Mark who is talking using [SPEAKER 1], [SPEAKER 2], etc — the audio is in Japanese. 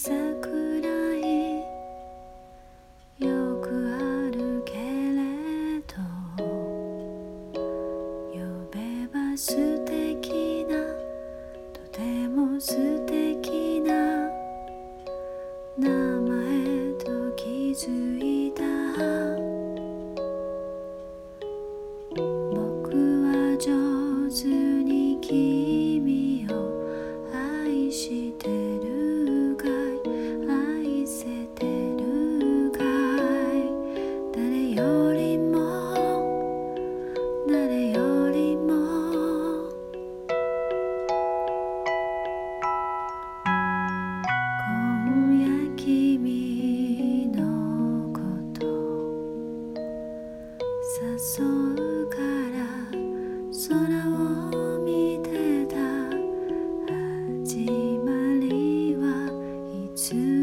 [SPEAKER 1] さくらいよくあるけれど、呼べば素敵な、とても素敵な名前と気づいた。僕は上手に君を愛してるかい、愛せてるかい。誰よりも誰よりも今夜君のこと誘うから空を見てた。始まりはいつ